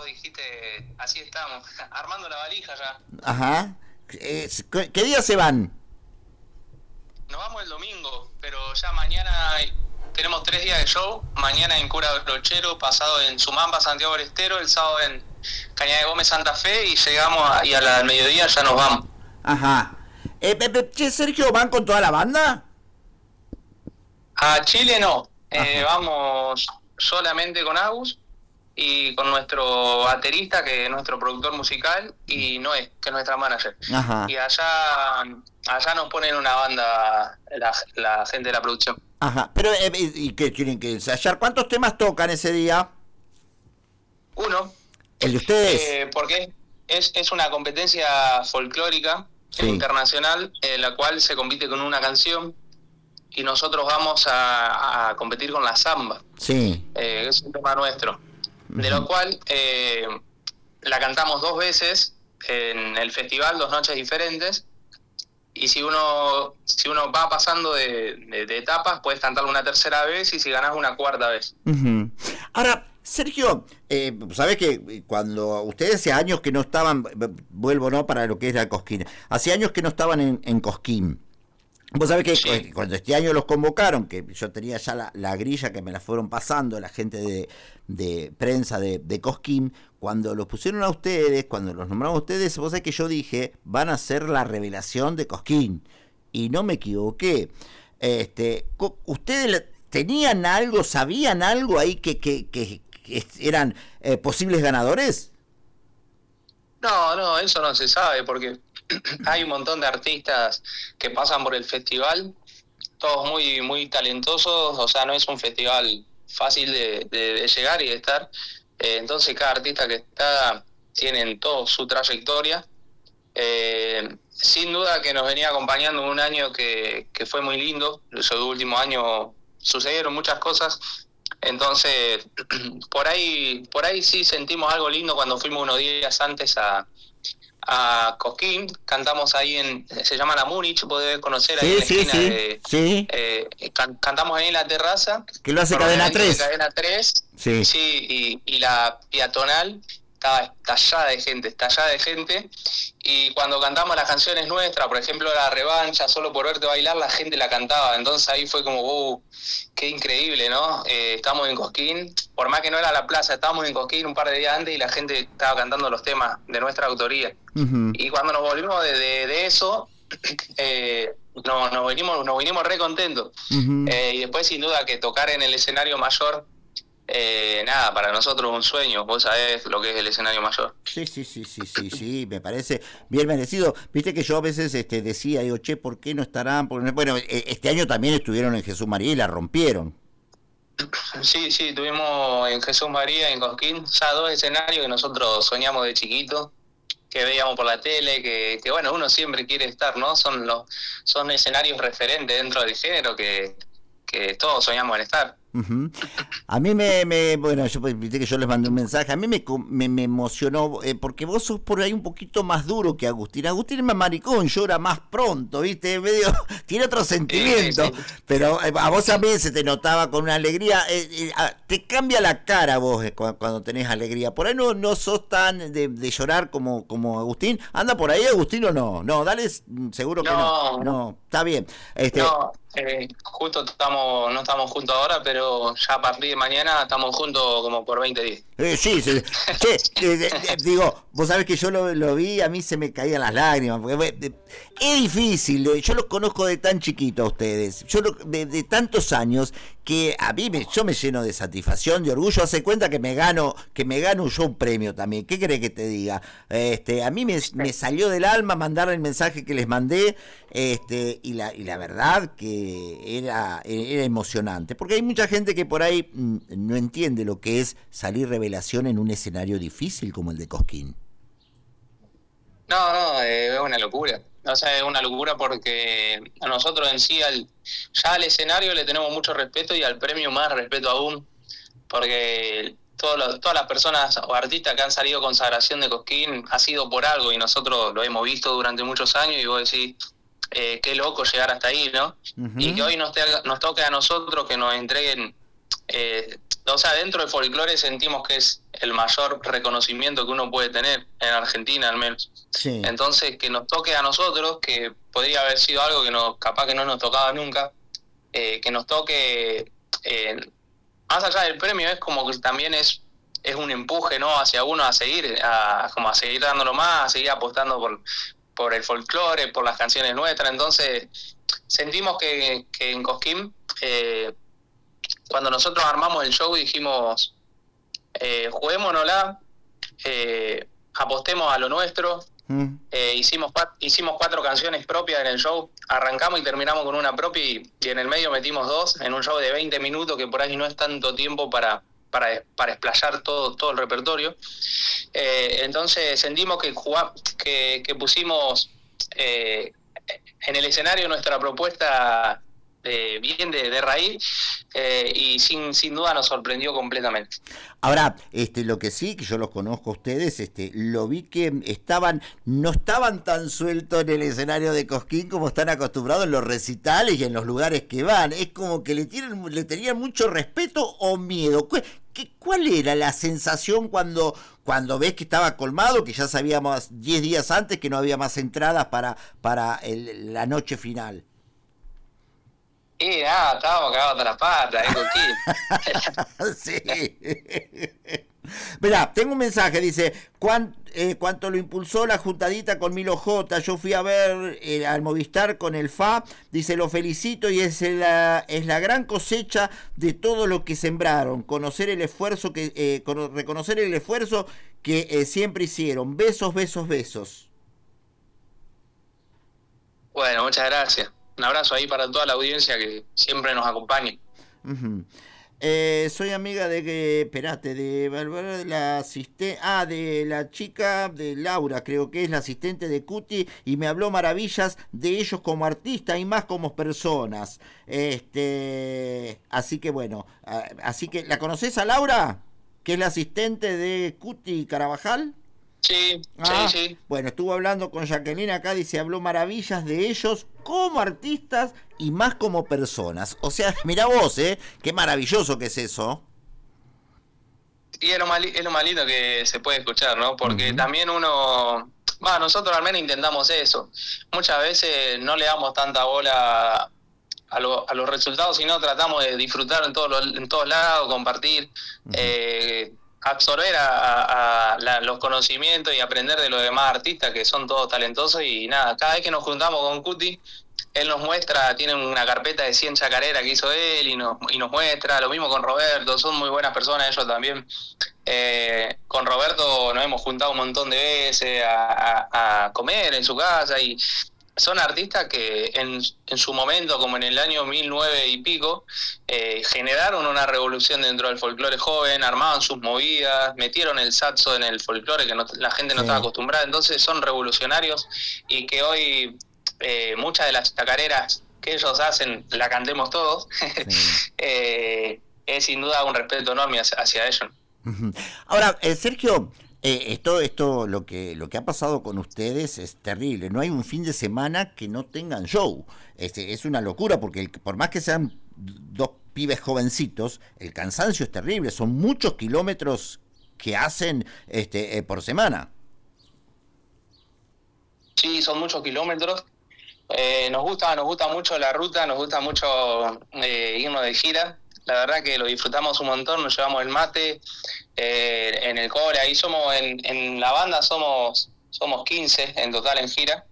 vos dijiste, así estamos, armando la valija ya. Ajá. ¿Qué día se van? Nos vamos el domingo, pero ya mañana tenemos 3 días de show. Mañana en Cura Brochero, pasado en Sumampa, Santiago del Estero, el sábado en Cañada de Gómez, Santa Fe, y llegamos y a la mediodía ya nos vamos. Ajá. Che, Sergio, ¿van con toda la banda? A Chile no, Ajá. vamos solamente con Agus y con nuestro baterista, que es nuestro productor musical, y Noé, que es nuestra manager. Ajá. Y allá nos ponen una banda la gente de la producción. Ajá. Pero, ¿y qué tienen que ensayar? ¿Cuántos temas tocan ese día? Uno, ¿El de ustedes? porque es una competencia folclórica Sí. internacional, en la cual se compite con una canción, y nosotros vamos a competir con la samba. Sí. Es un tema nuestro, de lo cual la cantamos 2 veces en el festival, 2 noches diferentes, y si uno va pasando de etapas, puedes cantarla una tercera vez, y si ganás, una cuarta vez. Uh-huh. Ahora, Sergio, sabés que cuando ustedes hace años que no estaban, vuelvo no para lo que es la Cosquín, hace años que no estaban en Cosquín. Vos sabés que Sí. cuando este año los convocaron, que yo tenía ya la grilla que me la fueron pasando la gente de prensa de Cosquín, cuando los pusieron a ustedes, cuando los nombraron a ustedes, vos sabés que yo dije, van a ser la revelación de Cosquín. Y no me equivoqué. ¿Ustedes tenían algo, sabían algo ahí que eran posibles ganadores? No, eso no se sabe, porque hay un montón de artistas que pasan por el festival, todos muy, muy talentosos. O sea, no es un festival fácil de llegar y de estar. Entonces cada artista que está tiene toda su trayectoria. Sin duda que nos venía acompañando un año que fue muy lindo. Ese último año sucedieron muchas cosas. Entonces, por ahí sí sentimos algo lindo cuando fuimos unos días antes a Cosquín. Cantamos ahí se llama La Múnich, podés conocer ahí Sí, en la sí, esquina sí, de... sí. Cantamos ahí en la terraza. Que lo hace Cadena Normalmente 3. de Cadena 3. Sí. Sí, y la peatonal estaba estallada de gente. Y cuando cantamos las canciones nuestras, por ejemplo La Revancha, Solo por verte bailar, la gente la cantaba. Entonces ahí fue como, qué increíble, ¿no? Estamos en Cosquín, por más que no era la plaza, estábamos en Cosquín un par de días antes y la gente estaba cantando los temas de nuestra autoría. Uh-huh. Y cuando nos volvimos de eso, nos vinimos re contentos. Uh-huh. Y después, sin duda, que tocar en el escenario mayor, nada, para nosotros un sueño. Vos sabés lo que es el escenario mayor. Sí, me parece bien merecido. Viste que yo a veces decía, digo, che, ¿por qué no estarán? Bueno, este año también estuvieron en Jesús María y la rompieron. Sí, tuvimos en Jesús María, en Cosquín, ya 2 escenarios que nosotros soñamos de chiquitos, que veíamos por la tele, que bueno, uno siempre quiere estar, ¿no? Son escenarios referentes dentro del género que todos soñamos en estar. Uh-huh. A mí bueno, viste que yo les mandé un mensaje, a mí me emocionó, porque vos sos por ahí un poquito más duro que Agustín. Agustín es más maricón, llora más pronto, viste, medio, tiene otro sentimiento, sí. Pero a vos también se te notaba con una alegría, te cambia la cara vos cuando tenés alegría. Por ahí no sos tan de llorar como Agustín. ¿Anda por ahí Agustín o no? No, dale, seguro que no, está bien. No. Justo no estamos juntos ahora, pero ya a partir de mañana estamos juntos como por 20 días. Sí. Digo, vos sabés que yo lo vi, a mí se me caían las lágrimas, porque es difícil, yo los conozco de tan chiquito a ustedes, de tantos años, que a mí yo me lleno de satisfacción, de orgullo. Hace cuenta que me gano yo un premio también. ¿Qué querés que te diga? A mí me salió del alma mandar el mensaje que les mandé, y la verdad que era emocionante, porque hay mucha gente que por ahí no entiende lo que es salir revelación en un escenario difícil como el de Cosquín. No, es una locura. O sea, es una locura porque a nosotros en sí, ya al escenario le tenemos mucho respeto, y al premio más respeto aún, porque todas las personas o artistas que han salido consagración de Cosquín ha sido por algo, y nosotros lo hemos visto durante muchos años, y vos decís, qué loco llegar hasta ahí, ¿no? Uh-huh. Y que hoy nos toque a nosotros que nos entreguen o sea, dentro del folclore sentimos que es el mayor reconocimiento que uno puede tener, en Argentina al menos. Sí. Entonces, que nos toque a nosotros, que podría haber sido algo que capaz que no nos tocaba nunca, que nos toque, más allá del premio, es como que también es un empuje, ¿no?, hacia uno a seguir, como a seguir dándolo más, a seguir apostando por el folclore, por las canciones nuestras. Entonces, sentimos que en Cosquín, cuando nosotros armamos el show, dijimos, juguémonosla, apostemos a lo nuestro. Hicimos 4 canciones propias en el show, arrancamos y terminamos con una propia, y en el medio metimos 2 en un show de 20 minutos, que por ahí no es tanto tiempo para explayar todo el repertorio. Entonces sentimos que pusimos en el escenario nuestra propuesta bien de raíz, y sin duda nos sorprendió completamente. Ahora, lo que sí, que yo los conozco a ustedes, lo vi que no estaban tan sueltos en el escenario de Cosquín como están acostumbrados en los recitales y en los lugares que van. Es como que le tenían mucho respeto o miedo. ¿Cuál era la sensación cuando ves que estaba colmado, que ya sabíamos 10 días antes que no había más entradas para la noche final? Y nada, estábamos cagados hasta las patas, Cosquín. Sí. Mirá, tengo un mensaje, dice, cuánto lo impulsó la juntadita con Milo J, yo fui a ver al Movistar con el FA, dice, lo felicito y es la gran cosecha de todo lo que sembraron, reconocer el esfuerzo que siempre hicieron, besos, besos, besos. Bueno, muchas gracias. Un abrazo ahí para toda la audiencia que siempre nos acompaña. Uh-huh. Soy amiga de la asistente, de la chica de Laura, creo que es la asistente de Cuti, y me habló maravillas de ellos como artistas y más como personas. Así que bueno, ¿la conoces a Laura? Que es la asistente de Cuti Carabajal. Sí. Bueno, estuvo hablando con Jacqueline acá, dice, habló maravillas de ellos como artistas y más como personas. O sea, mirá vos, qué maravilloso que es eso. Y es lo más lindo que se puede escuchar, ¿no? Porque también nosotros al menos intentamos eso. Muchas veces no le damos tanta bola a los resultados, sino tratamos de disfrutar en todos lados, compartir, absorber los conocimientos y aprender de los demás artistas, que son todos talentosos. Y nada, cada vez que nos juntamos con Cuti, él nos muestra, tiene una carpeta de 100 chacareras que hizo él, y nos muestra, lo mismo con Roberto, son muy buenas personas ellos también. Con Roberto nos hemos juntado un montón de veces a comer en su casa, y son artistas que en su momento, como en el año 1009 y pico, generaron una revolución dentro del folclore joven, armaban sus movidas, metieron el saxo en el folclore que la gente no estaba acostumbrada. Entonces son revolucionarios, y que hoy muchas de las chacareras que ellos hacen la cantemos todos. Es sin duda un respeto enorme hacia ellos. Ahora, Sergio, esto lo que ha pasado con ustedes es terrible. No hay un fin de semana que no tengan show. Es una locura, porque por más que sean 2 pibes jovencitos, el cansancio es terrible. Son muchos kilómetros que hacen por semana. Sí, son muchos kilómetros. Nos gusta mucho la ruta, nos gusta mucho irnos de gira. La verdad que lo disfrutamos un montón, nos llevamos el mate en el cobre. Ahí en la banda somos 15 en total en gira.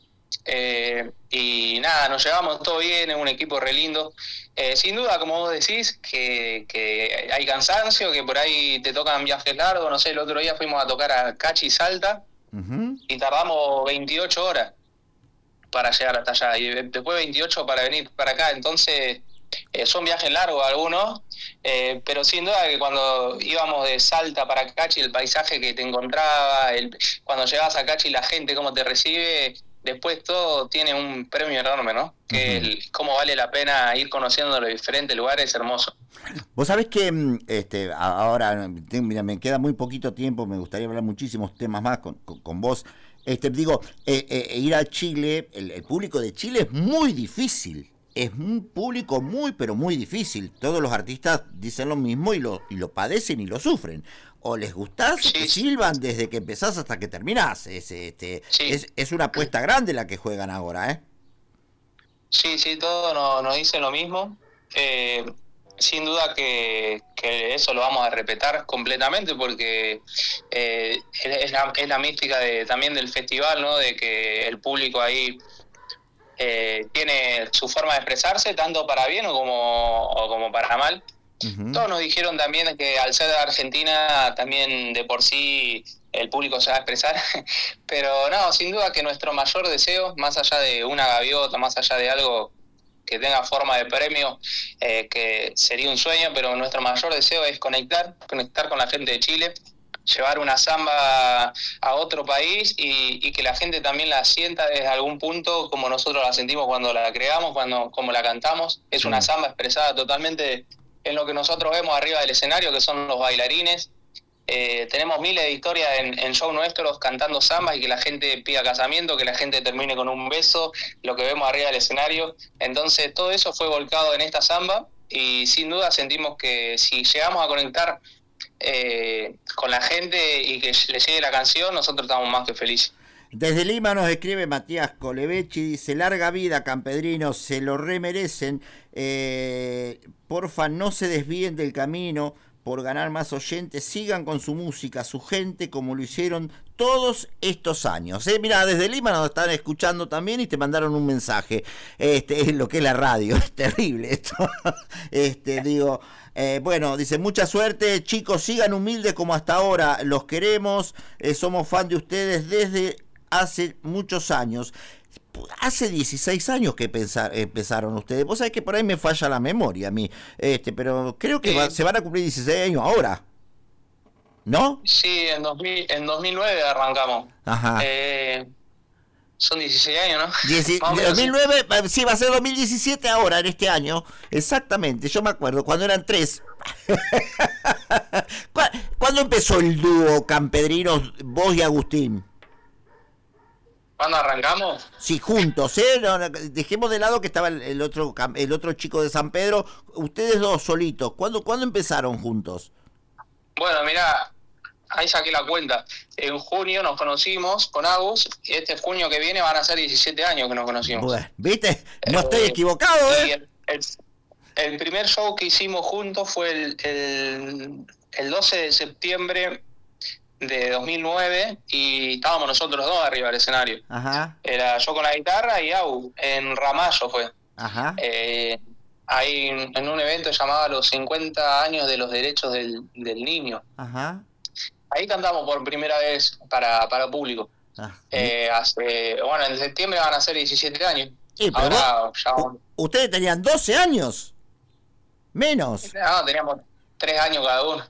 Y nada, nos llevamos todo bien, es un equipo re lindo. Sin duda, como vos decís, que hay cansancio, que por ahí te tocan viajes largos. No sé, el otro día fuimos a tocar a Cachi, Salta, y tardamos 28 horas para llegar hasta allá, y después 28 para venir para acá. Entonces son viajes largos algunos, pero sin duda que cuando íbamos de Salta para Cachi, el paisaje que te encontraba, cuando llegabas a Cachi, la gente cómo te recibe, después todo tiene un premio enorme, ¿no? Que cómo vale la pena ir conociendo los diferentes lugares, es hermoso. Vos sabés que ahora, mira, me queda muy poquito tiempo, me gustaría hablar muchísimos temas más con vos. Ir a Chile, el público de Chile es muy difícil. es un público muy, pero muy difícil. Todos los artistas dicen lo mismo y lo padecen y lo sufren. O les gustás o te silban desde que empezás hasta que terminás. Es una apuesta grande la que juegan ahora, ¿eh? Sí, todos nos dicen lo mismo. Sin duda que eso lo vamos a respetar completamente porque es la mística también del festival, ¿no? De que el público ahí tiene su forma de expresarse, tanto para bien o como para mal. Uh-huh. Todos nos dijeron también que al ser de Argentina también de por sí el público se va a expresar, pero no, sin duda que nuestro mayor deseo, más allá de una gaviota, más allá de algo que tenga forma de premio, que sería un sueño, pero nuestro mayor deseo es conectar con la gente de Chile, llevar una samba a otro país y que la gente también la sienta desde algún punto como nosotros la sentimos cuando la creamos, como la cantamos. Es una samba expresada totalmente en lo que nosotros vemos arriba del escenario, que son los bailarines. Tenemos miles de historias en show nuestros cantando samba y que la gente pida casamiento, que la gente termine con un beso, lo que vemos arriba del escenario. Entonces todo eso fue volcado en esta samba y sin duda sentimos que si llegamos a conectar con la gente y que le llegue la canción, nosotros estamos más que felices. Desde Lima nos escribe Matías Colevechi, dice: larga vida, campedrinos, se lo remerecen, porfa no se desvíen del camino por ganar más oyentes, sigan con su música, su gente, como lo hicieron todos estos años. Mirá, desde Lima nos están escuchando también y te mandaron un mensaje, es lo que es la radio, es terrible esto, digo... bueno, dice: mucha suerte, chicos, sigan humildes como hasta ahora, los queremos, somos fan de ustedes desde hace muchos años. Hace 16 años que empezaron ustedes. Vos sabés que por ahí me falla la memoria a mí, pero creo que se van a cumplir 16 años ahora, ¿no? Sí, en 2009 arrancamos. Ajá. Son 16 años, ¿no? 2009, sí, va a ser 2017 ahora, en este año. Exactamente, yo me acuerdo, cuando eran 3. ¿Cuándo empezó el dúo Campedrinos, vos y Agustín? ¿Cuándo arrancamos? Sí, juntos, ¿eh? No, dejemos de lado que estaba el otro chico de San Pedro. Ustedes dos solitos. ¿Cuándo empezaron juntos? Bueno, mirá, ahí saqué la cuenta. En junio nos conocimos con Agus y este junio que viene van a ser 17 años que nos conocimos. Bueno, ¿viste? No estoy equivocado, ¿eh? El primer show que hicimos juntos fue el 12 de septiembre de 2009 y estábamos nosotros dos arriba del escenario. Ajá. Era yo con la guitarra y Agus, en Ramallo fue. Ajá. Ahí en un evento llamado Los 50 años de los derechos del niño. Ajá. Ahí cantamos por primera vez para público. En septiembre van a ser 17 años. Sí, pero ahora ustedes tenían 12 años. Menos. No, teníamos 3 años cada uno.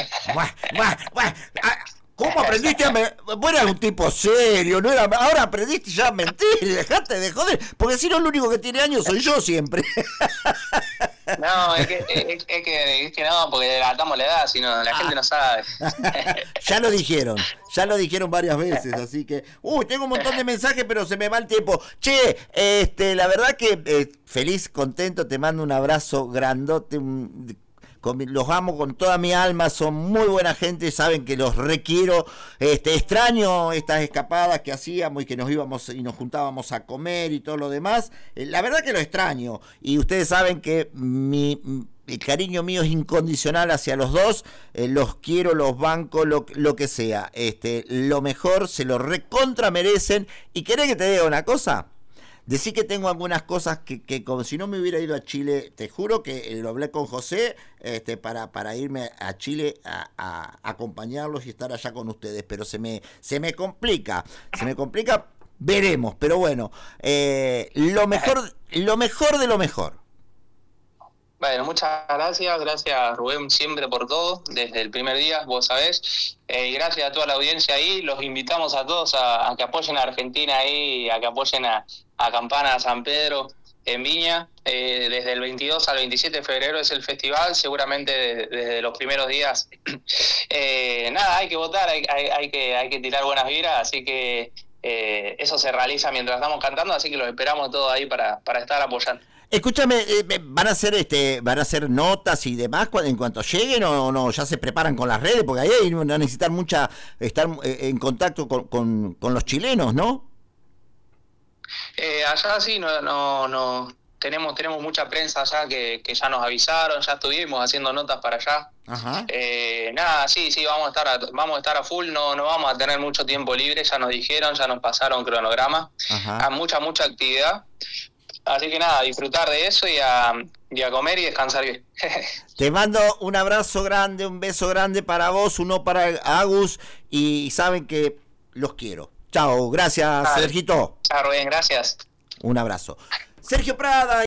¿Cómo aprendiste a mentir? Vos eras un tipo serio, no era... Ahora aprendiste ya a mentir, dejate de joder, porque si no el único que tiene años soy yo siempre. No, es que no, porque delatamos la edad, sino la gente no sabe. Ya lo dijeron varias veces, así que... tengo un montón de mensajes, pero se me va el tiempo. Che, la verdad que feliz, contento, te mando un abrazo grandote, los amo con toda mi alma, son muy buena gente, saben que los requiero, extraño estas escapadas que hacíamos y que nos íbamos y nos juntábamos a comer y todo lo demás, la verdad que lo extraño, y ustedes saben que el cariño mío es incondicional hacia los dos, los quiero, los banco, lo que sea, lo mejor, se lo recontra merecen. Y ¿querés que te diga una cosa? Decí que tengo algunas cosas que como si no me hubiera ido a Chile, te juro que lo hablé con José para irme a Chile a acompañarlos y estar allá con ustedes, pero se me complica, veremos, pero bueno, lo mejor de lo mejor. Bueno, muchas gracias Rubén siempre por todo, desde el primer día, vos sabés, gracias a toda la audiencia ahí, los invitamos a todos a que apoyen a Argentina ahí, a que apoyen a Campana San Pedro en Viña, desde el 22 al 27 de febrero es el festival, seguramente desde los primeros días, hay que votar, hay que tirar buenas vibras, así que eso se realiza mientras estamos cantando, así que los esperamos todos ahí para estar apoyando. Escúchame, van a hacer notas y demás en cuanto lleguen o no, ya se preparan con las redes, porque ahí van a necesitar estar en contacto con los chilenos, ¿no? Allá sí, no, tenemos mucha prensa allá que ya nos avisaron, ya estuvimos haciendo notas para allá. Ajá. Nada, sí, vamos a estar a full, no vamos a tener mucho tiempo libre, ya nos dijeron, ya nos pasaron cronograma, hay mucha actividad. Así que nada, disfrutar de eso y a comer y descansar bien. Te mando un abrazo grande, un beso grande para vos, uno para Agus, y saben que los quiero. Chao, gracias, Sergito. Chao, Rubén, gracias. Un abrazo. Sergio Prada.